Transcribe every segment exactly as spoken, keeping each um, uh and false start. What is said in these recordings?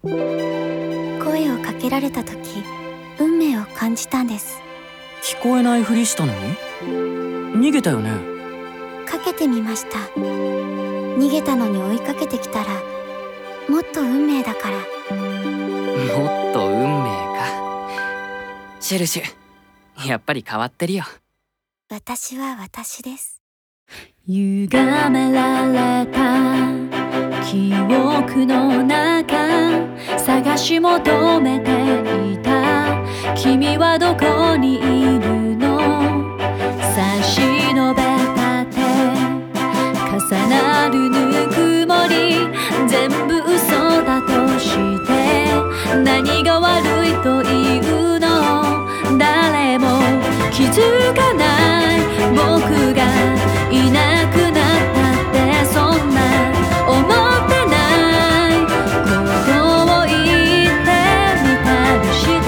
声をかけられた時、運命を感じたんです。 聞こえないふりしたのに逃げたよね。 かけてみました。逃げたのに追いかけてきたら、もっと運命だから。 もっと運命か。シェルシュ、やっぱり変わってるよ。 私は私です。 歪められた記憶の中、探し求めていた君はどこにいるの。差し伸べた手、重なるぬくもり、全部嘘だとして何が悪いというの。誰も気づかない僕がいなくなったって、そんな思ってないことを言ってみたりして、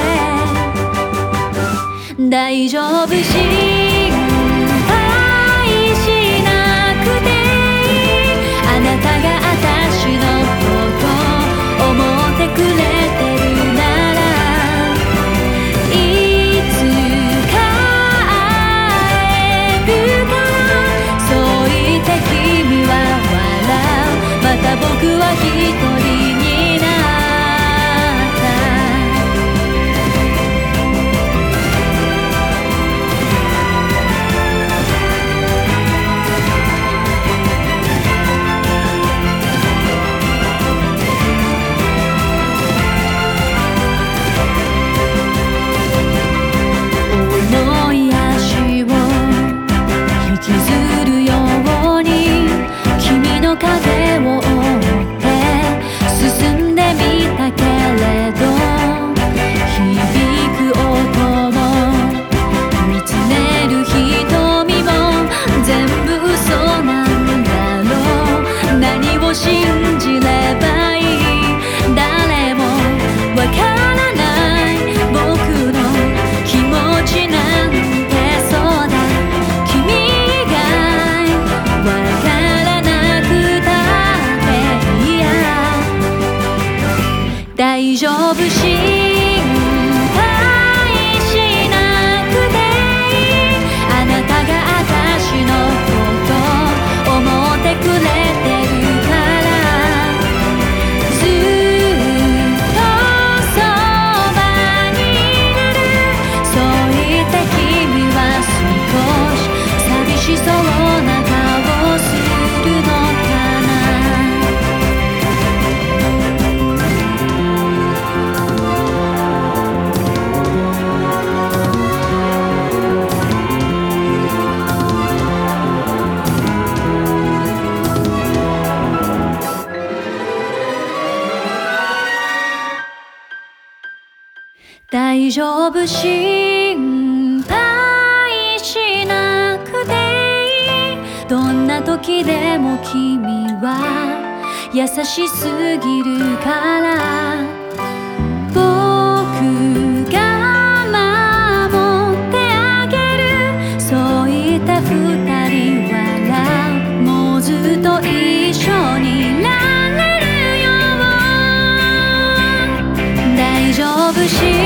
大丈夫、心配しなくていい。あなたが私のこと思ってくれてるなら、いつか会えるから、そう言って君は笑う。また僕は一人になった。重い足を引きずるように君の影を追って進んでみたけれど、響く音も見つめる瞳も全部嘘なんだろう。何を信じればいい。誰もわからない僕の気持ちなんて、そうだ君以外わからなくたっていいや。大丈夫、心配しなくていい。あなたが私のこと思ってくれてるから、ずっとそばにいれる。そう言って君は少し寂しそうな顔をするのかな。大丈夫、心配しなくていい。どんな時でも君は優しすぎるから、僕が守ってあげる。そう言って二人笑う。もうずっと一緒にいられるよ。大丈夫、心